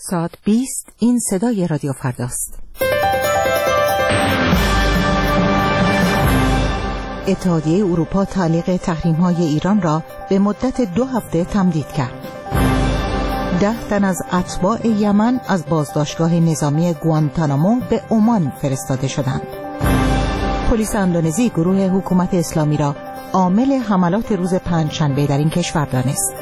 ساعت 20 این صدای رادیو فرداست. اتحادیه اروپا تعلیق تحریم‌های ایران را به مدت 2 هفته تمدید کرد. 10 تن از اتباع یمن از بازداشتگاه نظامی گوانتانامو به عمان فرستاده شدند. پلیس اندونزی گروه حکومت اسلامی را عامل حملات روز پنجشنبه در این کشور دانست.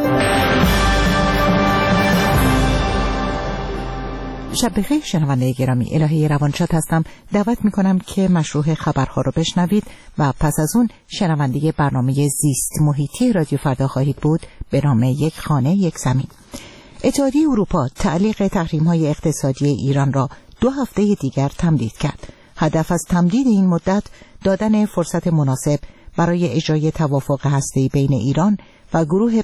شب بخیر شنونده گرامی، الهه روانشاد هستم. دعوت میکنم که مشروع خبرها رو بشنوید و پس از اون شنونده برنامه زیست محیطی رادیو فردا خواهید بود به نام یک خانه یک زمین. اتحادیه اروپا تعلیق تحریم‌های اقتصادی ایران را 2 هفته دیگر تمدید کرد. هدف از تمدید این مدت دادن فرصت مناسب برای اجرای توافق هسته‌ای بین ایران و گروه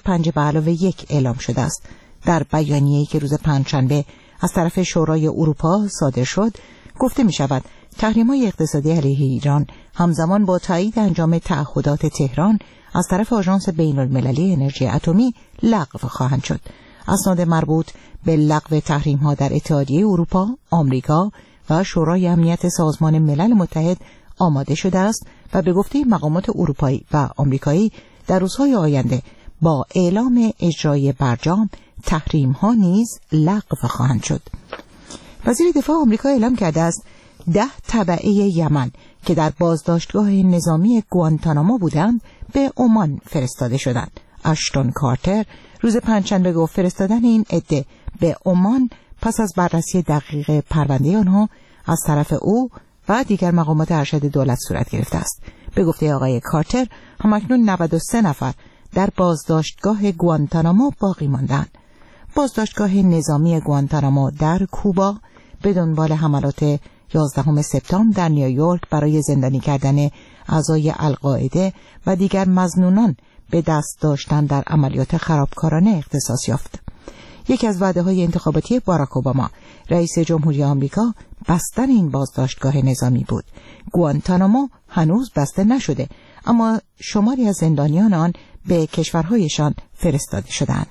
5+1 اعلام شده است. در بیانیه‌ای که روز پنجشنبه از طرف شورای اروپا صادر شد، گفته می شود تحریم‌های اقتصادی علیه ایران همزمان با تایید انجام تعهدات تهران از طرف آژانس بین‌المللی انرژی اتمی لغو خواهند شد. اسناد مربوط به لغو تحریم‌ها در اتحادیه اروپا، آمریکا و شورای امنیت سازمان ملل متحد آماده شده است و به گفته مقامات اروپایی و آمریکایی در روزهای آینده با اعلام اجرای برجام تحریم‌ها نیز لغو خواهند شد. وزیر دفاع آمریکا اعلام کرده است 10 تبعه یمن که در بازداشتگاه نظامی گوانتانامو بودند به عمان فرستاده شدند. اشتون کارتر روز پنجشنبه گفت فرستادن این عده به عمان پس از بررسی دقیق پرونده آنها از طرف او و دیگر مقامات ارشد دولت صورت گرفته است. به گفته آقای کارتر همکنون 93 نفر در بازداشتگاه گوانتانامو باقی ماندند. بازداشتگاه نظامی گوانتانامو در کوبا به دنبال حملات 11 سپتامبر در نیویورک برای زندانی کردن اعضای القاعده و دیگر مظنونان به دست داشتن در عملیات خرابکارانه اختصاص یافت. یکی از وعده‌های انتخاباتی باراک اوباما رئیس جمهوری آمریکا بستن این بازداشتگاه نظامی بود. گوانتانامو هنوز بسته نشده، اما شماری از زندانیان آن به کشورهایشان فرستاده شدند.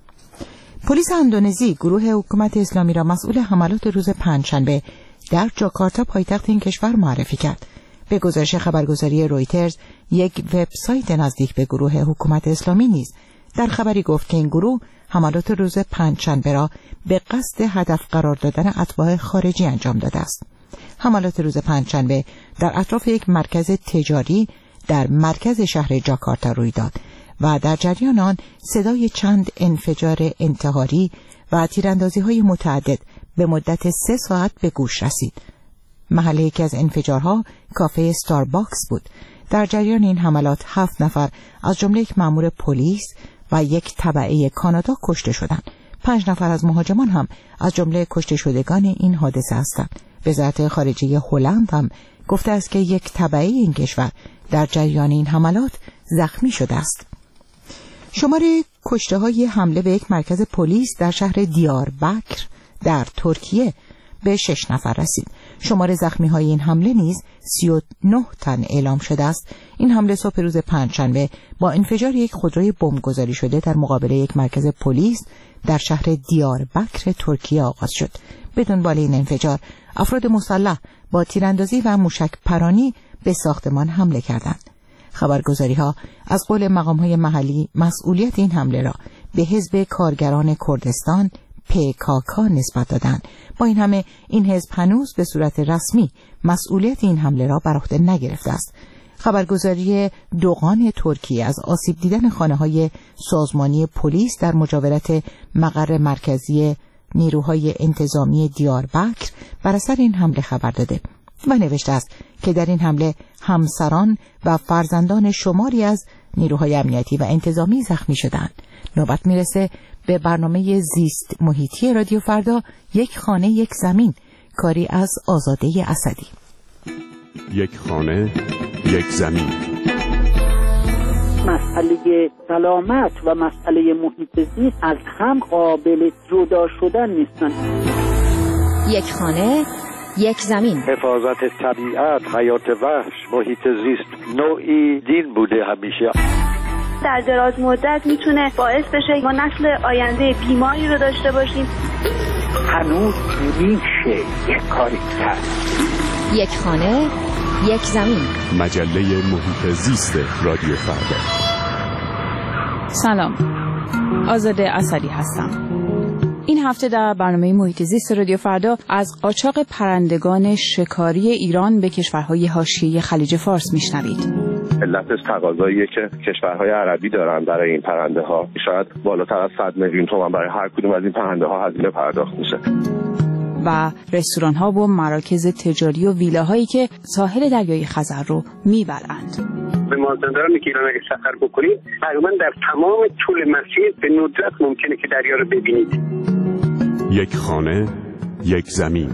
پلیس اندونزی گروه حکومت اسلامی را مسئول حملات روز پنجشنبه در جاکارتا پایتخت این کشور معرفی کرد. به گزارش خبرگزاری رویترز، یک وبسایت نزدیک به گروه حکومت اسلامی نیز در خبری گفت که این گروه حملات روز پنجشنبه را به قصد هدف قرار دادن اتباع خارجی انجام داده است. حملات روز پنجشنبه در اطراف یک مرکز تجاری در مرکز شهر جاکارتا روی داد و در جریان آن صدای چند انفجار انتحاری و تیراندازی‌های متعدد به مدت 3 ساعت به گوش رسید. محل یکی از انفجارها کافه استارباکس بود. در جریان این حملات 7 نفر از جمله یک مأمور پلیس و یک تبعه کانادا کشته شدند. 5 نفر از مهاجمان هم از جمله کشته شدگان این حادثه هستند. وزارت خارجه هلند هم گفته است که یک تبعه این کشور در جریان این حملات زخمی شده است. شمار کشته‌های حمله به یک مرکز پلیس در شهر دیاربکر در ترکیه به 6 نفر رسید. شمار زخمی‌های این حمله نیز 39 تن اعلام شده است. این حمله صبح روز پنجشنبه با انفجار یک خودروی بمبگذاری شده در مقابل یک مرکز پلیس در شهر دیاربکر ترکیه آغاز شد. به دنبال این انفجار افراد مسلح با تیراندازی و موشک پرانی به ساختمان حمله کردند. خبرگزاری‌ها از قول مقام‌های محلی مسئولیت این حمله را به حزب کارگران کردستان PKK نسبت دادند. با این همه این حزب هنوز به صورت رسمی مسئولیت این حمله را بر عهده نگرفته است. خبرگزاری دوغان ترکیه از آسیب دیدن خانه‌های سازمانی پلیس در مجاورت مقر مرکزی نیروهای انتظامی دیاربکر بر اثر این حمله خبر داده و نوشته است که در این حمله همسران و فرزندان شماری از نیروهای امنیتی و انتظامی زخمی شدند. نوبت میرسه به برنامه زیست محیطی رادیو فردا، یک خانه یک زمین، کاری از آزاده اسدی. یک خانه یک زمین. مسئله سلامت و مسئله محیط زیست از هم قابل جدا شدن نیستن. یک خانه یک زمین. حفاظت طبیعت، حیات وحش، محیط زیست نوعی دین بوده همیشه. در دراز مدت میتونه باعث بشه ما نسل آینده بیماری رو داشته باشیم. هنوز میشه یک کاری کرد. یک خانه، یک زمین. مجله محیط زیست رادیو فردا. سلام، آزاده اسدی هستم. این هفته در برنامه محیط زیست رادیو فردا از قاچاق پرندگان شکاری ایران به کشورهای حاشیه خلیج فارس میشنوید. علتش تقاضاییه که کشورهای عربی دارن برای این پرنده ها. شاید بالاتر از 100 میلیون تومان برای هر کدوم از این پرنده ها هزینه پرداخت میشه. و رستوران ها و مراکز تجاری و ویلاهایی که ساحل دریای خزر رو میبرند. به مازندران که ایران اگه سفر بکنید تقریبا در تمام طول مسیر به ندرت ممکنه که دریا رو ببینید. یک خانه، یک زمین.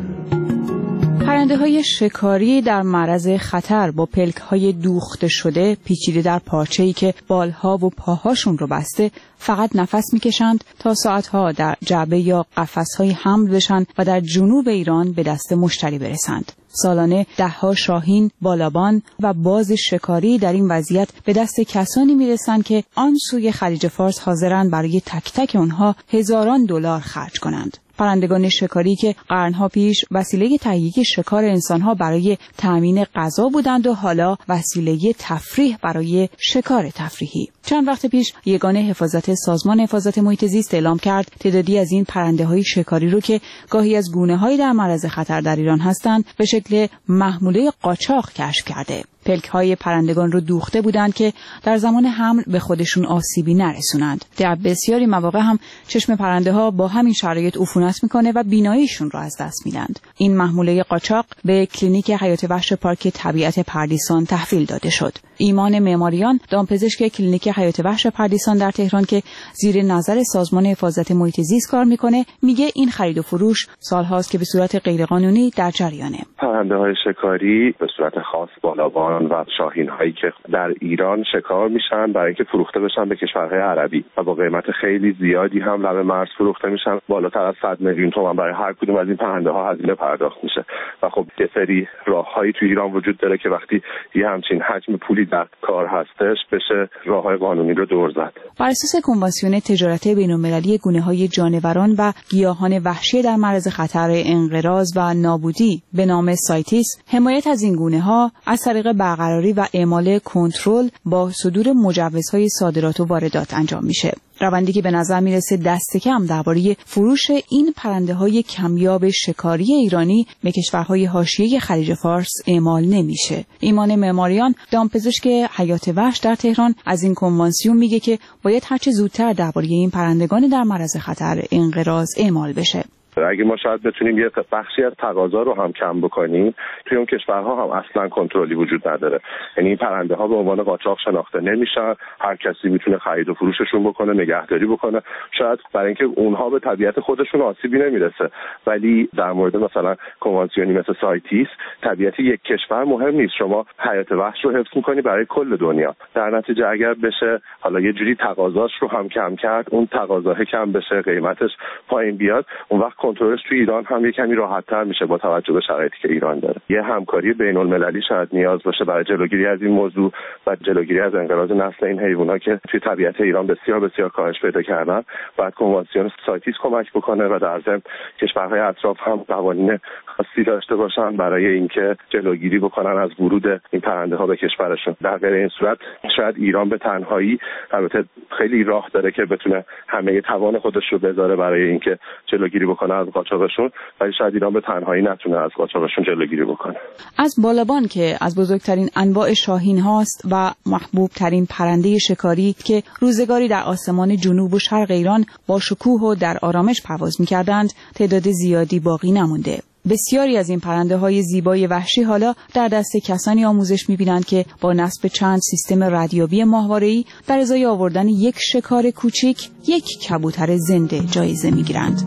پرنده های شکاری در معرض خطر با پلک های دوخته شده پیچیده در پارچه‌ای که بالها و پاهاشون رو بسته فقط نفس میکشند تا ساعتها در جعبه یا قفس‌های حمل بشن و در جنوب ایران به دست مشتری برسند. سالانه ده‌ها شاهین، بالابان و باز شکاری در این وضعیت به دست کسانی میرسند که آن سوی خلیج فارس حاضرند برای تک تک اونها هزاران دلار خرج کنند. پرندگان شکاری که قرنها پیش وسیله تهیه شکار انسانها برای تأمین غذا بودند و حالا وسیله تفریح برای شکار تفریحی. چند وقت پیش یگان حفاظت سازمان حفاظت محیط زیست اعلام کرد تعدادی از این پرنده‌های شکاری رو که گاهی از گونه‌های در معرض خطر در ایران هستند به شکل محموله قاچاق کشف کرده. پلک‌های پرندگان رو دوخته بودند که در زمان حمل به خودشون آسیبی نرسونند. در بسیاری مواقع هم چشم پرنده‌ها با همین شرایط عفونت میکنه و بیناییشون رو از دست میدند. این محموله قاچاق به کلینیک حیات وحش پارک طبیعت پردیسان تحویل داده شد. ایمان معماریان، دامپزشک کلینیک حیات وحش پردیسان در تهران که زیر نظر سازمان حفاظت محیط زیست کار میکنه، میگه این خرید و فروش سالهاست که به صورت غیرقانونی در جریانه. پرنده‌های شکاری به صورت خاص بالابان و شاهین هایی که در ایران شکار میشن برای اینکه فروخته بشن به کشورهای عربی و با قیمت خیلی زیادی هم لب مرز فروخته میشن. بالاتر از 100 میلیون تومان برای هر کدوم از این پرنده ها هزینه پرداخت میشه و خب یه سری راههایی تو ایران وجود داره که وقتی یه همچین حجم پولی در کار هستش بشه راههای قانونی رو دور زد. بر اساس کنوانسیون تجارت بین‌المللی گونه‌های جانوران و گیاهان وحشی در معرض خطر انقراض و نابودی به نام سایتیس، حمایت از این گونه‌ها از طریق برقراری و اعمال کنترل با صدور مجوزهای صادرات و واردات انجام میشه. روندی که به نظر میرسه دست کم درباره فروش این پرنده‌های کمیاب شکاری ایرانی به کشورهای حاشیه خلیج فارس اعمال نمیشه. ایمان معماریان، دامپزشک حیات وحش در تهران، از این کنوانسیون میگه که باید هرچه زودتر درباره این پرندگان در معرض خطر انقراض اعمال بشه. اگه ما شاید بتونیم یه بخشی از تقاضا رو هم کم بکنیم، توی اون کشورها هم اصلا کنترلی وجود نداره. یعنی این پرنده ها به عنوان قاچاق شناخته نمیشن، هر کسی میتونه خرید و فروششون بکنه، نگهداری بکنه. شاید برای اینکه اونها به طبیعت خودشون آسیبی نمیرسه، ولی در مورد مثلا کنوانسیونی مثل سایتیس طبیعت یک کشور مهم نیست. شما حیات وحش رو حفظ میکنی برای کل دنیا. در نتیجه اگر بشه حالا یه جوری تقاضاش رو هم کم کرد، اون تقاضا کم بشه، قیمتش پایین بیاد، اون وقت کنترلش تو ایران هم یه کمی راحت‌تر میشه با توجه به شرایطی که ایران داره. یه همکاری بین‌المللی شاید نیاز باشه برای جلوگیری از این موضوع و جلوگیری از انقراض نسل این حیوانات که توی طبیعت ایران بسیار بسیار کاهش پیدا کردن. بعد کنوانسیون سایتیس کمک بکنه و در ضمن کشورهای اطراف هم قوانین خاصی داشته باشن برای اینکه جلوگیری بکنن از ورود این پرنده ها به کشورشون. در غیر این صورت شاید ایران به تنهایی، البته خیلی راه داره که بتونه همه توان خودش رو بذاره برای اینکه جلوگیری بکنه از قاچاقشون، ولی شاید ایران به تنهایی نتونه از قاچاقشون جلوگیری بکنه. از بالابان که از بزرگترین انواع شاهین هاست و محبوب ترین پرنده شکاری که روزگاری در آسمان جنوب و شرق ایران با شکوه و در آرامش پرواز می‌کردند، تعداد زیادی باقی نمونده. بسیاری از این پرنده های زیبای وحشی حالا در دست کسانی آموزش می‌بینند که با نصب چند سیستم ردیابی ماهواره‌ای در ازای آوردن یک شکار کوچیک، یک کبوتر زنده جایزه می‌گیرند.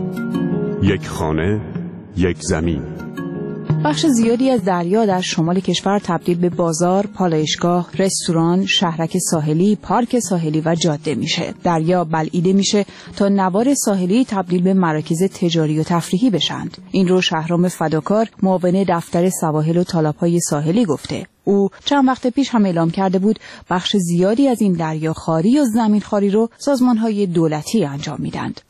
یک خانه، یک زمین. بخش زیادی از دریا در شمال کشور تبدیل به بازار، پالایشگاه، رستوران، شهرک ساحلی، پارک ساحلی و جاده میشه. دریا بلعیده میشه تا نوار ساحلی تبدیل به مراکز تجاری و تفریحی بشند. این رو شهرام فداکار، معاون دفتر سواحل و تالاب‌های ساحلی گفته. او چند وقت پیش هم اعلام کرده بود بخش زیادی از این دریاخواری و زمینخواری رو سازمان‌های دولتی انجام میدند.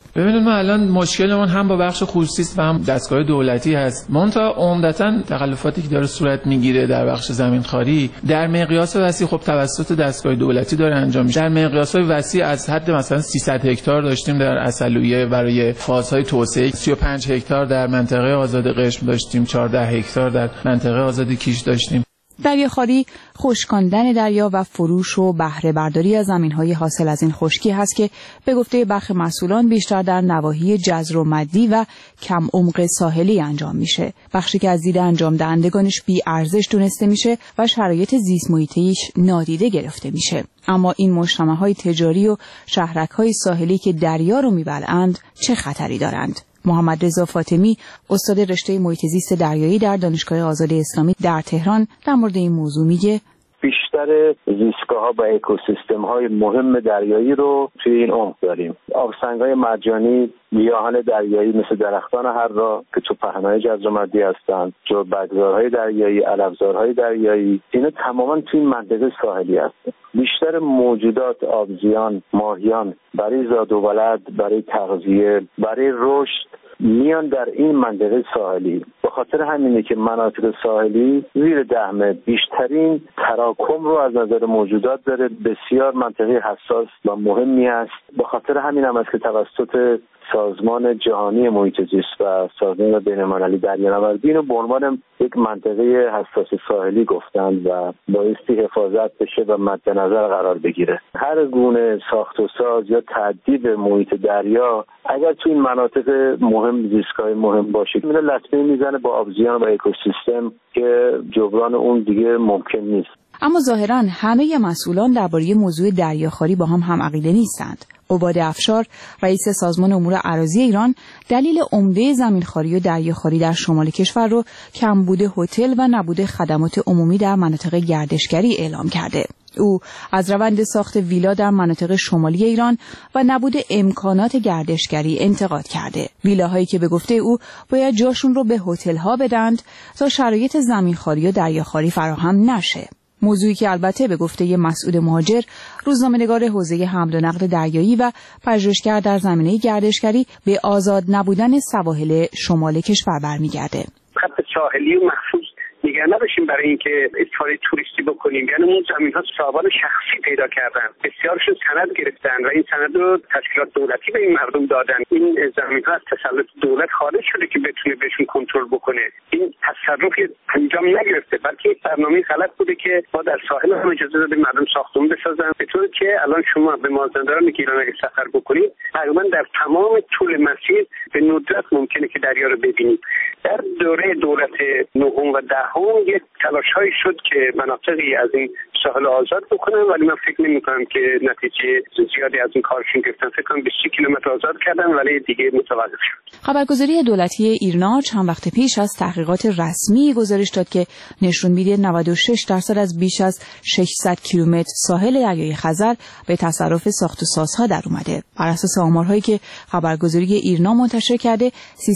ببینید ما الان مشکلمون هم با بخش خصوصی است و هم دستگاه دولتی هست. منتها عمدتاً تخلفاتی که داره صورت میگیره در بخش زمینخواری در مقیاس وسیع خب توسط دستگاه دولتی داره انجام میشه. در مقیاس‌های وسیع از حد مثلا 300 هکتار داشتیم در عسلویه برای فازهای توسعه، 35 هکتار در منطقه آزاد قشم داشتیم، 14 هکتار در منطقه آزاد کیش داشتیم. دریاخواری خشکاندن دریا و فروش و بهره برداری از زمین‌های حاصل از این خشکی هست که به گفته برخی مسئولان بیشتر در نواحی جزر و مدی و کم عمق ساحلی انجام میشه. بخشی که از دید انجام دهندگانش بی ارزش دونسته میشه و شرایط زیست محیطیش نادیده گرفته میشه. اما این مجتمع‌های تجاری و شهرک‌های ساحلی که دریا رو میبلعند چه خطری دارند؟ محمد رضا فاطمی، استاد رشته محیط زیست دریایی در دانشگاه آزاد اسلامی در تهران، در مورد این موضوع میگه بیشتر زیستگاه‌ها و اکوسیستم‌های مهم دریایی رو توی این عمق داریم. آبسنگ‌های مرجانی، گیاهان دریایی مثل درختان حرا که تو پهنای جزر و مدی هستن، جربگزارهای دریایی، علفزارهای دریایی، اینا تماما توی این منطقه ساحلی هستن. بیشتر موجودات آبزیان، ماهیان برای زاد و ولد، برای تغذیه، برای رشد میان در این منطقه ساحلی. به خاطر همینه که مناطق ساحلی زیر 10 متر بیشترین تراکم رو از نظر موجودات داره، بسیار منطقه حساس و مهمی است. به خاطر همین هم است که توسط سازمان جهانی محیط زیست و سازمان بین‌المللی دریانوردی اینو به عنوان یک منطقه حساس ساحلی گفتند و بایستی حفاظت بشه و مد نظر قرار بگیره. هر گونه ساخت و ساز یا تهدید محیط دریا اگر تو این مناطق مهم زیستگاه مهم باشه میره لطمه میزنه با آبزیان و اکوسیستم که جبران اون دیگه ممکن نیست. اما ظاهراً همه مسئولان درباره موضوع دریاخواری با هم عقیده نیستند. عباد افشار، رئیس سازمان امور اراضی ایران، دلیل عمده زمینخواری و دریاخواری در شمال کشور رو کمبود هتل و نبود خدمات عمومی در مناطق گردشگری اعلام کرده. او از روند ساخت ویلا در مناطق شمالی ایران و نبود امکانات گردشگری انتقاد کرده. ویلاهایی که به گفته او باید جاشون رو به هتل‌ها بدند تا شرایط زمینخواری و دریاخواری فراهم نشه. موضوعی که البته به گفته مسعود مهاجر، روزنامه‌نگار حوزه حمل و نقل دریایی و پژوهشگر در زمینه گردشگری، به آزاد نبودن سواحل شمال کشور برمیگرده. خط ساحلی و محفوظ دیگر نداشتیم برای اینکه استفاده توریستی بکنیم. یعنی اون زمین‌ها صاحبان شخصی پیدا کردن، بسیارشون سند گرفتن و این سند رو تشکیلات دولتی به این مردم دادن. این زمین‌ها از تسلط دولت خارج شده که بتونه بهشون کنترل بکنه. این تصرفی انجام نگرفته، بلکه یک برنامه غلط بوده که ما در ساحل هم اجازه دادیم مردم ساختمون بسازن، به طوری که الان شما به مازندران گیلان اگه سفر بکنید تقریبا در تمام طول مسیر به ندرت ممکنه که دریا رو ببینید. در دوره دولت نهم و دهم یک تلاش‌هایی شد که مناطقی از این ساحل آزاد بکنن، ولی من فکر نمی‌کنم که نتیجه زیادی از این کارشون گرفتن. فکر کنم 20 کیلومتر آزاد کردن ولی دیگه متوقف شد. خبرگزاری دولتی ایرنا چند وقت پیش از تحقیقات رسمی گزارش داد که نشون میده 96% از بیش از 600 کیلومتر ساحل دریای خزر به تصرف ساخت و سازها در اومده. بر اساس آمارهایی که خبرگزاری ایرنا منتشر کرده،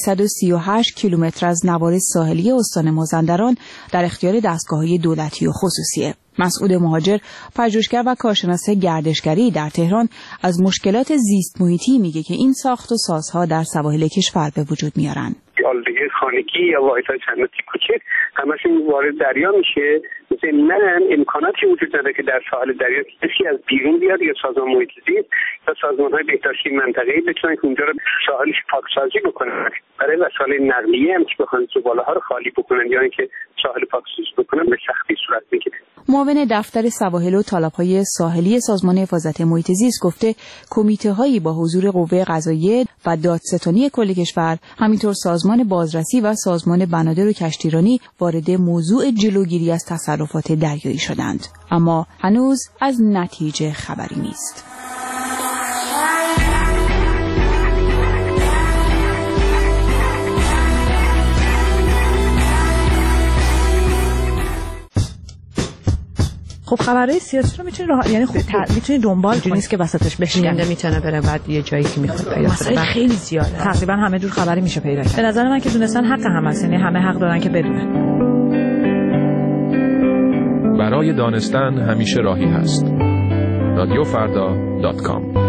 338 کیلومتر از نوار ساحلی استان مازندران در اختیار دستگاه‌های دولتی و خصوصیه. مسعود مهاجر، پژوهشگر و کارشناس گردشگری در تهران، از مشکلات زیست محیطی میگه که این ساخت و سازها در سواحل کشور به وجود میارن. آلودگی خانگی یا واحدهای صنعتی کوچک همشون وارد دریا میشه. ضمناً امکاناتی وجود نداره که در ساحل دریا کسی از بیرون بیاد یا سازمان محیط زیست یا سازمان‌های بهداشتی منطقه‌ای بتونن که اونجا رو ساحلش پاکسازی بکنن. برای وسایل نقلیه هم که بخوان زباله‌ها رو خالی بکنن یا اینکه ساحل پاکسازی بکنن به سختی صورت میگیره. معاون دفتر سواحل و تالاب‌های ساحلی سازمان حفاظت محیط زیست گفته کمیته‌هایی با حضور قوه قضاییه و دادستانی کل کشور، همینطور سازمان بازرسی و سازمان بنادر و کشتیرانی وارد موضوع جلوگیری از تصرفات دریایی شدند، اما هنوز از نتیجه خبری نیست. خب خبرهای سیاسی رو میتونی یعنی خوب میتونی دنبال کنی، نیست که وسطش بشکنه، میتونه بره بعد یه جایی که میخواد پیدا کنه. خیلی زیاده، تقریبا همه جور خبری میشه پیدا کرد. به نظر من که دونستن حق هم هست، یعنی همه حق دارن که بدونن. برای دانستن همیشه راهی هست. رادیوفردا.com